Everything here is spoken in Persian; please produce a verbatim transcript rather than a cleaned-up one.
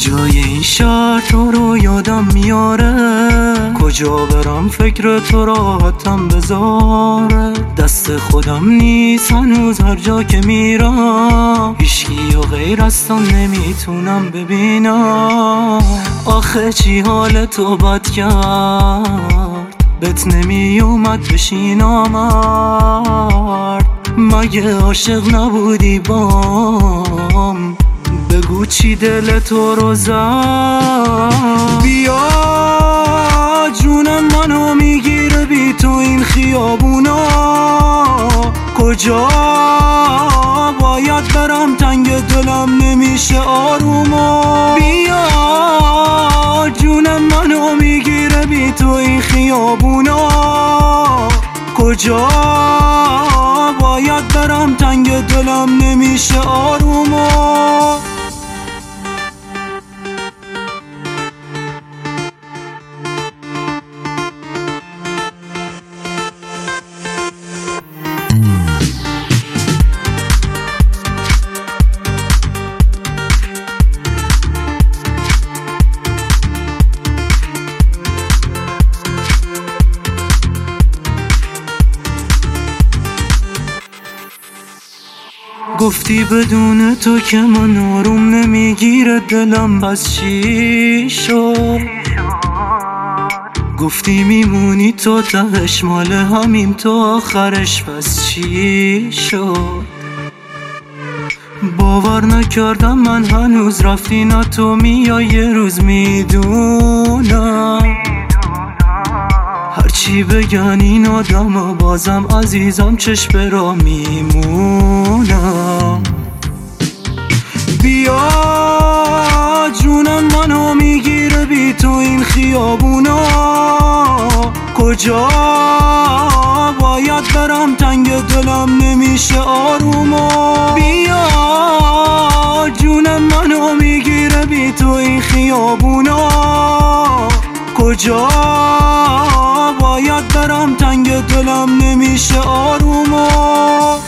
کجای این شهر تو رو یادم میاره، کجا برم فکر تو راحتم بذاره. دست خودم نیست هنوز هر جا که میرم، هیچکی و غیر از تو نمیتونم ببینم. آخه چی حال تو بد کرد، بهت نمی اومد بشینم. مگه عاشق نبودی بام؟ بگو چی دل تو رو زد. بیا جونم منو میگیره بی تو این خیابونا، کجا باید برم تنگ دلم نمیشه آروما. بیا جونم منو میگیره بی تو این خیابونا، کجا باید برم تنگ دلم نمیشه آروما. گفتی بدون تو که من آروم نمیگیره دلم، پس چی شد؟ گفتی میمونی تو تهش مال همیم تو آخرش، پس چی شد؟ باور نکردم من هنوز رفتی نه تو میای یه روز میدونم. هرچی بگن این آدم بازم عزیزم چشم را میمونم. بیا جونم منو میگیره بی تو این خیابونا، کجا باید برم تنگ دلم نمیشه آروما. بیا جونم منو میگیره بی تو این خیابونا، کجا باید برم تنگ دلم نمیشه آروما.